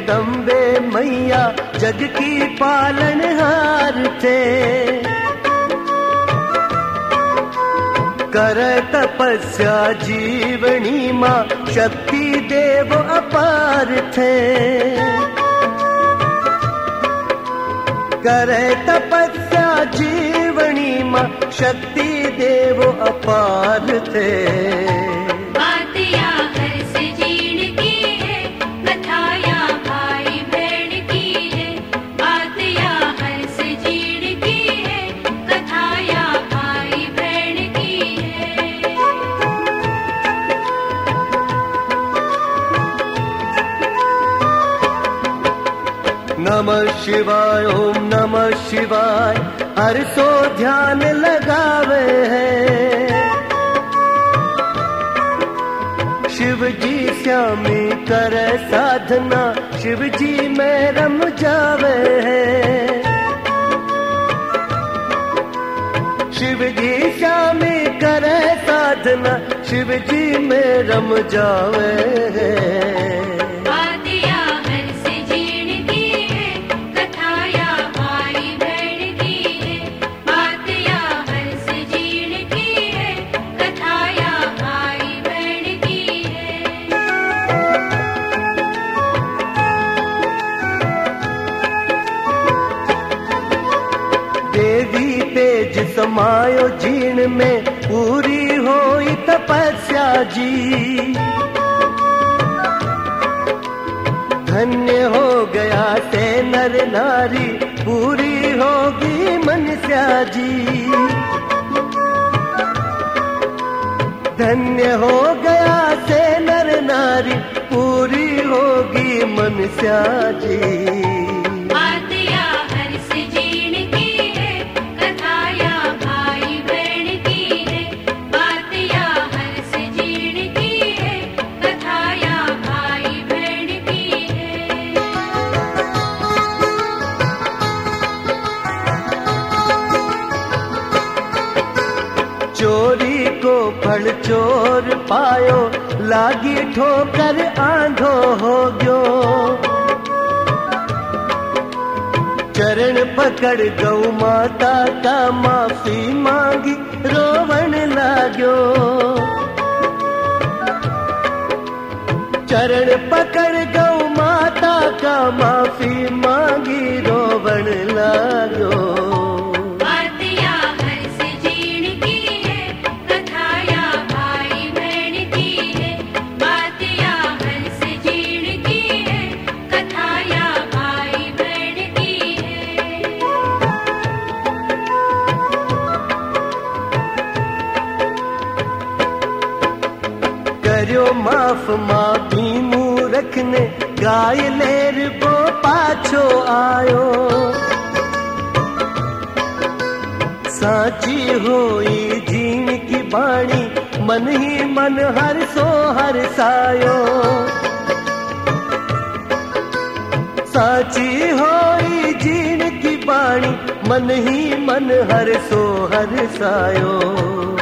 जगदम्बे मैया जग की पालनहार थे। कर तपस्या जीवनी माँ शक्ति देव अपार थे। करे तपस्या जीवनी माँ शक्ति देव अपार थे। बात या हर से जीण की है, कथा या भाई बहन की है। बात या हर से जीण की है, कथा या भाई बहन की है। नमः शिवाय ओम नमः शिवाय हर सो ध्यान लगावे है। शिव जी श्यामी करे साधना शिव जी में रम जावे है। शिव जी श्यामी करे साधना शिव जी में रम जावे है। बात या हर से जीण की है, कथा या भाई बहन की है। बात या हर से जीण की है, कथा या भाई बहन की है। देवी तेज समायो जीण में पूरी होई तपस्या जी। धन्य हो गया ते नर नारी पूरी होगी मनस्या जी। धन्य हो गया ते नर नारी पूरी होगी मनस्या जी। बात या हर से जीण की है, कथा या भाई बहन की है। बात या हर से जीण की है, कथा या भाई बहन की है। चोरी को फल चोर पायो लागी ठोकर आंधो हो गयो। चरण पकड़ गौ माता का माफी मांगी रोवण लाग्यो। चरण पकड़ गौ माता का माफी मांगी रोवण लाग्यो। बात या हर से जीण की है, कथा या भाई बहन की है। बात या हर से जीण की है, कथा या भाई बहन की है। कर्यो माफ माँ भीमू रखने गाय लेर को पाछो आयो। साची होई जीण की बाणी मन ही मन हर सो हर सायो। साची होई जीण की बाणी मन ही मन हर सो हर सायो।